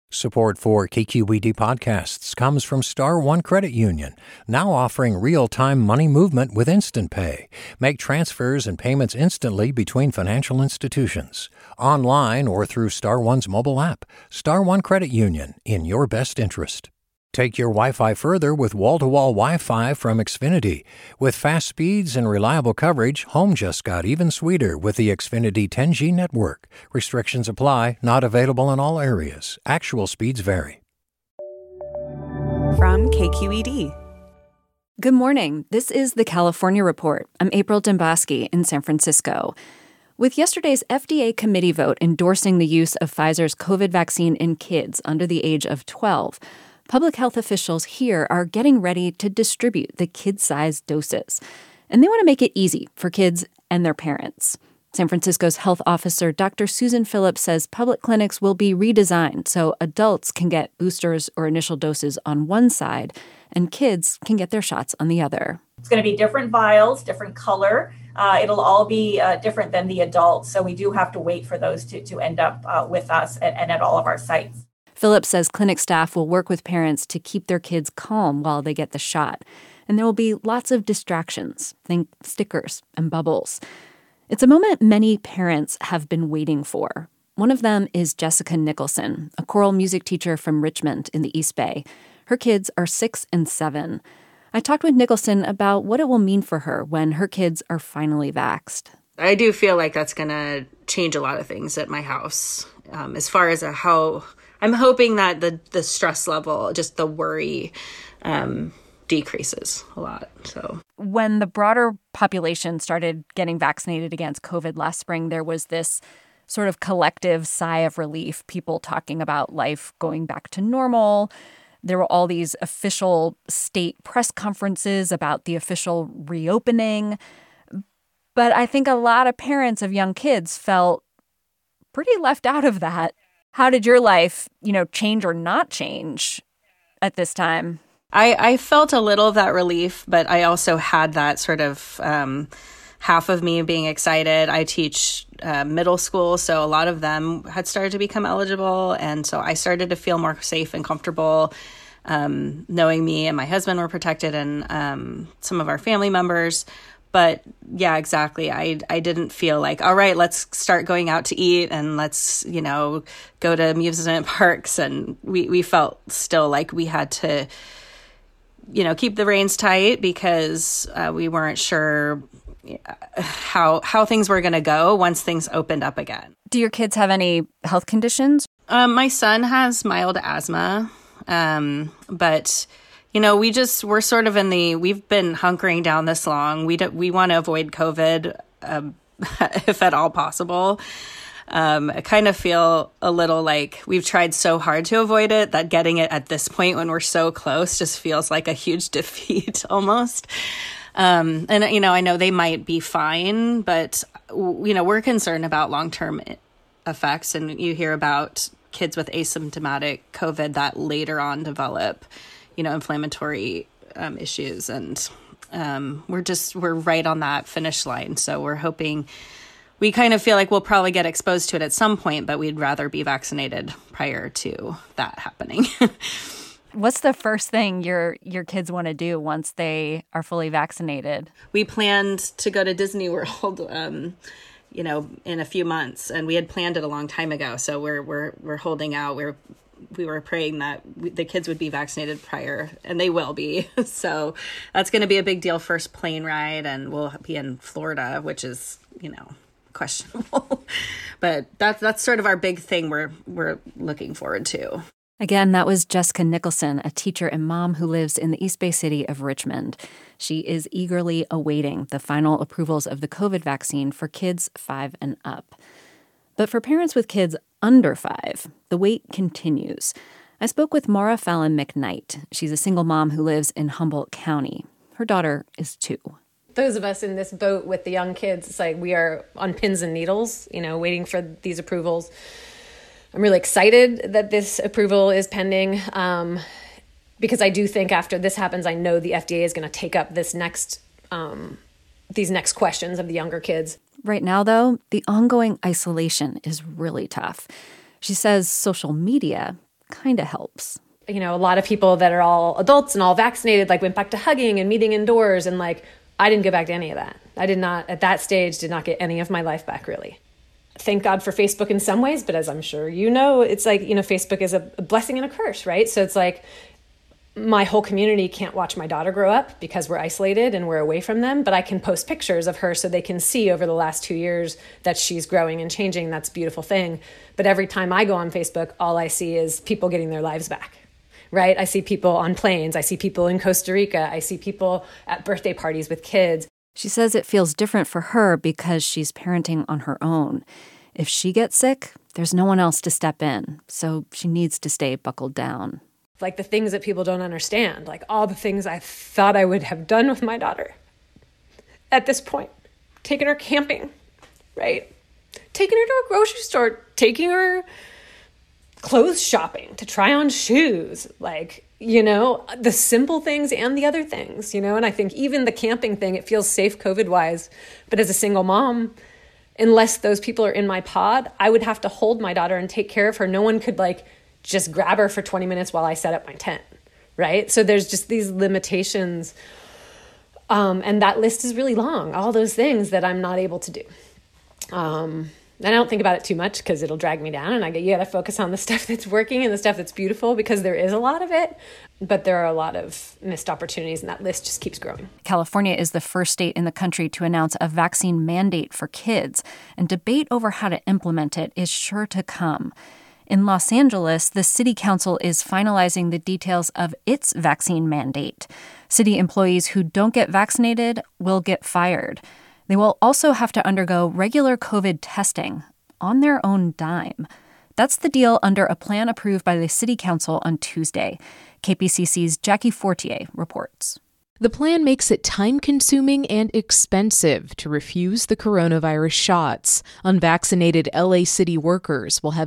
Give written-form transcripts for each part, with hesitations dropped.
Support for KQED podcasts comes from Star One Credit Union, now offering real-time money movement with Instant Pay. Make transfers and payments instantly between financial institutions, online or through Star One's mobile app. Star One Credit Union, in your best interest. Take your Wi-Fi further with wall-to-wall Wi-Fi from Xfinity. With fast speeds and reliable coverage, home just got even sweeter with the Xfinity 10G network. Restrictions apply, not available in all areas. Actual speeds vary. From KQED. Good morning. This is the California Report. I'm April Demboski in San Francisco. With yesterday's FDA committee vote endorsing the use of Pfizer's COVID vaccine in kids under the age of 12, public health officials here are getting ready to distribute the kid-sized doses. And they want to make it easy for kids and their parents. San Francisco's health officer, Dr. Susan Phillips, says public clinics will be redesigned so adults can get boosters or initial doses on one side and kids can get their shots on the other. It's going to be different vials, different color. It'll all be different than the adults. So we do have to wait for those to end up with us and at all of our sites. Phillips says clinic staff will work with parents to keep their kids calm while they get the shot. And there will be lots of distractions. Think stickers and bubbles. It's a moment many parents have been waiting for. One of them is Jessica Nicholson, a choral music teacher from Richmond in the East Bay. Her kids are 6 and 7. I talked with Nicholson about what it will mean for her when her kids are finally vaxxed. I do feel like that's going to change a lot of things at my house. As far as how I'm hoping that the stress level, just the worry, decreases a lot. So when the broader population started getting vaccinated against COVID last spring, there was this sort of collective sigh of relief, people talking about life going back to normal. There were all these official state press conferences about the official reopening. But I think a lot of parents of young kids felt pretty left out of that. How did your life, change or not change at this time? I felt a little of that relief, but I also had that sort of half of me being excited. I teach middle school, so a lot of them had started to become eligible. And so I started to feel more safe and comfortable knowing me and my husband were protected and some of our family members. But yeah, exactly. I didn't feel like, all right, let's start going out to eat and let's, go to amusement parks. And we felt still like we had to, keep the reins tight because we weren't sure how things were going to go once things opened up again. Do your kids have any health conditions? My son has mild asthma, but we're sort of we've been hunkering down this long. We want to avoid COVID, if at all possible. I kind of feel a little like we've tried so hard to avoid it that getting it at this point when we're so close just feels like a huge defeat almost. And, I know they might be fine, but, we're concerned about long-term effects. And you hear about kids with asymptomatic COVID that later on develop inflammatory issues. And we're right on that finish line. So we're hoping, we kind of feel like we'll probably get exposed to it at some point, but we'd rather be vaccinated prior to that happening. What's the first thing your kids want to do once they are fully vaccinated? We planned to go to Disney World, in a few months, and we had planned it a long time ago. So we're holding out. We were praying that the kids would be vaccinated prior, and they will be. So that's going to be a big deal. First plane ride, and we'll be in Florida, which is, questionable. But that's sort of our big thing we're looking forward to. Again, that was Jessica Nicholson, a teacher and mom who lives in the East Bay city of Richmond. She is eagerly awaiting the final approvals of the COVID vaccine for kids 5 and up. But for parents with kids under 5, the wait continues. I spoke with Maura Fallon McKnight. She's a single mom who lives in Humboldt County. Her daughter is 2. Those of us in this boat with the young kids, it's like we are on pins and needles, waiting for these approvals. I'm really excited that this approval is pending because I do think after this happens, I know the FDA is going to take up these next questions of the younger kids. Right now, though, the ongoing isolation is really tough. She says social media kind of helps. You know, a lot of people that are all adults and all vaccinated, like, went back to hugging and meeting indoors. And, like, I didn't go back to any of that. I did not, at that stage, did not get any of my life back, really. Thank God for Facebook in some ways, but as I'm sure you know, it's like, you know, Facebook is a blessing and a curse, right? So it's like, my whole community can't watch my daughter grow up because we're isolated and we're away from them, but I can post pictures of her so they can see over the last 2 years that she's growing and changing. That's a beautiful thing. But every time I go on Facebook, all I see is people getting their lives back, right? I see people on planes. I see people in Costa Rica. I see people at birthday parties with kids. She says it feels different for her because she's parenting on her own. If she gets sick, there's no one else to step in, so she needs to stay buckled down. Like, the things that people don't understand, like all the things I thought I would have done with my daughter at this point. Taking her camping, right? Taking her to a grocery store, taking her clothes shopping to try on shoes, like, you know, the simple things and the other things, you know? And I think even the camping thing, it feels safe COVID-wise, but as a single mom, unless those people are in my pod, I would have to hold my daughter and take care of her. No one could, like, just grab her for 20 minutes while I set up my tent, right? So there's just these limitations. And that list is really long, all those things that I'm not able to do. And I don't think about it too much because it'll drag me down, and you got to focus on the stuff that's working and the stuff that's beautiful, because there is a lot of it, but there are a lot of missed opportunities, and that list just keeps growing. California is the first state in the country to announce a vaccine mandate for kids, and debate over how to implement it is sure to come. In Los Angeles, the city council is finalizing the details of its vaccine mandate. City employees who don't get vaccinated will get fired. They will also have to undergo regular COVID testing on their own dime. That's the deal under a plan approved by the city council on Tuesday. KPCC's Jackie Fortier reports. The plan makes it time-consuming and expensive to refuse the coronavirus shots. Unvaccinated LA City workers will have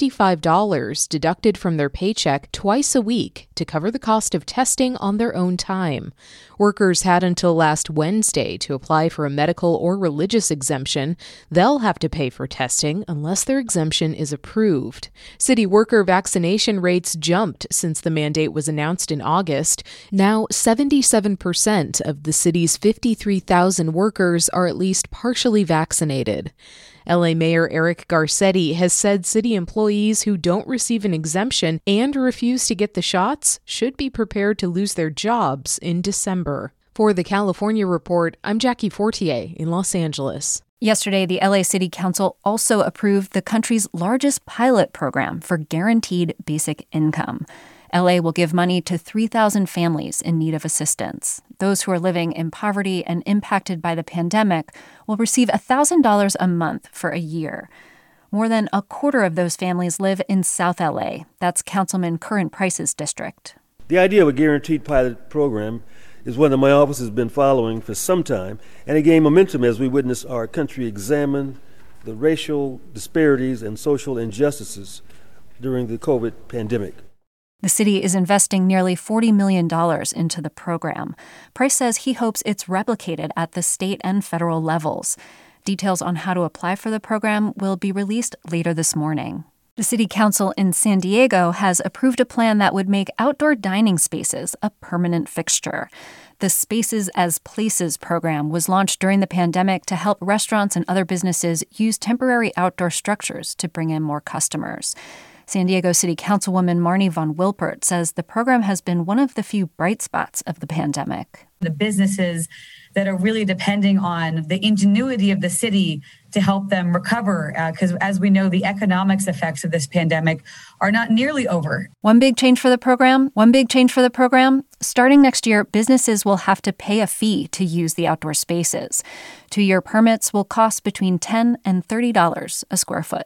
$65 deducted from their paycheck twice a week to cover the cost of testing on their own time. Workers had until last Wednesday to apply for a medical or religious exemption. They'll have to pay for testing unless their exemption is approved. City worker vaccination rates jumped since the mandate was announced in August. Now, 77% of the city's 53,000 workers are at least partially vaccinated. LA Mayor Eric Garcetti has said city employees who don't receive an exemption and refuse to get the shots should be prepared to lose their jobs in December. For the California Report, I'm Jackie Fortier in Los Angeles. Yesterday, the LA City Council also approved the country's largest pilot program for guaranteed basic income. LA will give money to 3,000 families in need of assistance. Those who are living in poverty and impacted by the pandemic will receive $1,000 a month for a year. More than a quarter of those families live in South LA. That's Councilman Curran Price's district. The idea of a guaranteed pilot program is one that my office has been following for some time, and it gained momentum as we witnessed our country examine the racial disparities and social injustices during the COVID pandemic. The city is investing nearly $40 million into the program. Price says he hopes it's replicated at the state and federal levels. Details on how to apply for the program will be released later this morning. The city council in San Diego has approved a plan that would make outdoor dining spaces a permanent fixture. The Spaces as Places program was launched during the pandemic to help restaurants and other businesses use temporary outdoor structures to bring in more customers. San Diego City Councilwoman Marnie Von Wilpert says the program has been one of the few bright spots of the pandemic. The businesses that are really depending on the ingenuity of the city to help them recover, because as we know, the economics effects of this pandemic are not nearly over. One big change for the program. Starting next year, businesses will have to pay a fee to use the outdoor spaces. 2-year permits will cost between $10 and $30 a square foot.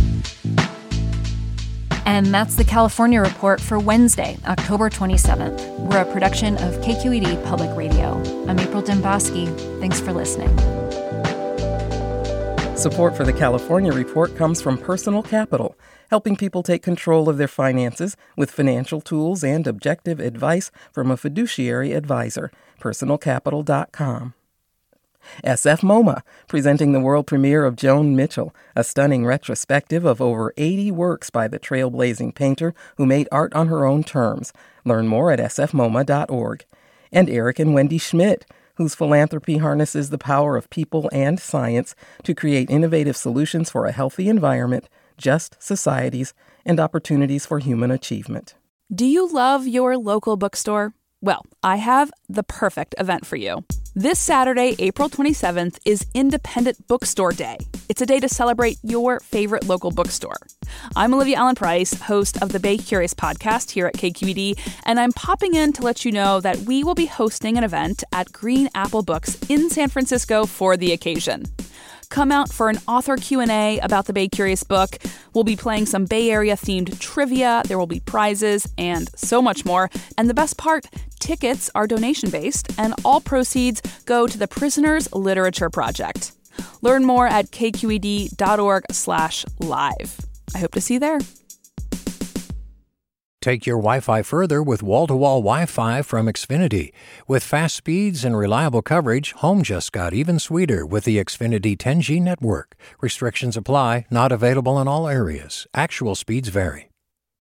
And that's the California Report for Wednesday, October 27th. We're a production of KQED Public Radio. I'm April Dembosky. Thanks for listening. Support for the California Report comes from Personal Capital, helping people take control of their finances with financial tools and objective advice from a fiduciary advisor. PersonalCapital.com. SF MoMA, presenting the world premiere of Joan Mitchell, a stunning retrospective of over 80 works by the trailblazing painter who made art on her own terms. Learn more at sfmoma.org. And Eric and Wendy Schmidt, whose philanthropy harnesses the power of people and science to create innovative solutions for a healthy environment, just societies, and opportunities for human achievement. Do you love your local bookstore? Well, I have the perfect event for you. This Saturday, April 27th, is Independent Bookstore Day. It's a day to celebrate your favorite local bookstore. I'm Olivia Allen Price, host of the Bay Curious podcast here at KQED, and I'm popping in to let you know that we will be hosting an event at Green Apple Books in San Francisco for the occasion. Come out for an author Q&A about the Bay Curious book. We'll be playing some Bay Area-themed trivia. There will be prizes and so much more. And the best part, tickets are donation-based, and all proceeds go to the Prisoners Literature Project. Learn more at kqed.org/live. I hope to see you there. Take your Wi-Fi further with wall-to-wall Wi-Fi from Xfinity. With fast speeds and reliable coverage, home just got even sweeter with the Xfinity 10G network. Restrictions apply, not available in all areas. Actual speeds vary.